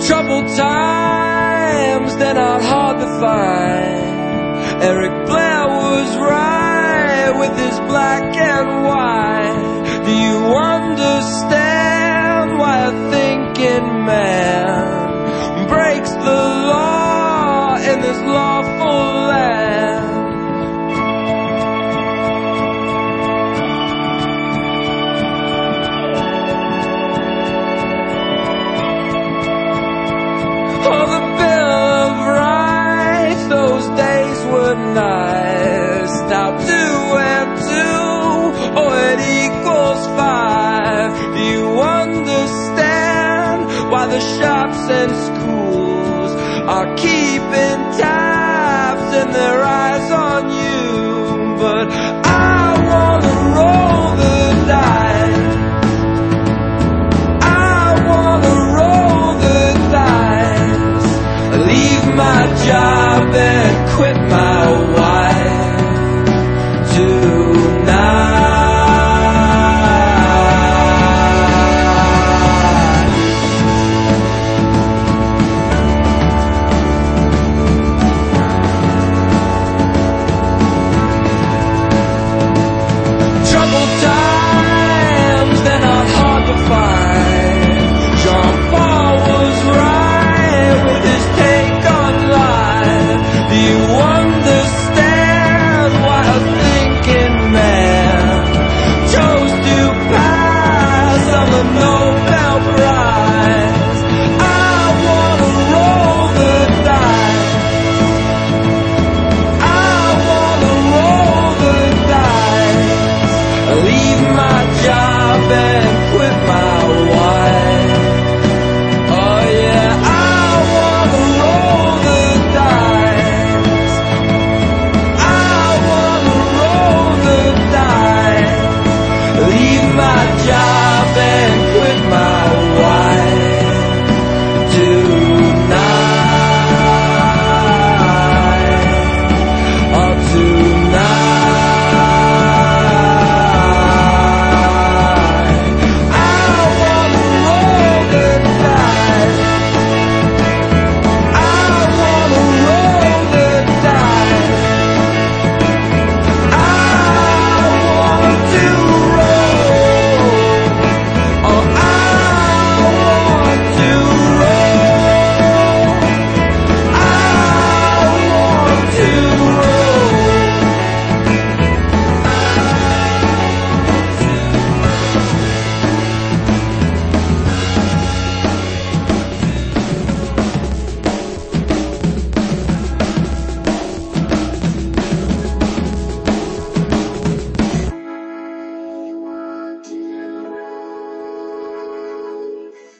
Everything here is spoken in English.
Troubled times, they're not hard to find. Eric Blair was right with his black and white. Do you understand why a thinking man breaks the law in this lawful land? Oh, the Bill of Rights, those days were nice. Now 2 and 2, oh, it equals 5. Do you understand why the shops and schools are keeping tabs and their eyes on you? But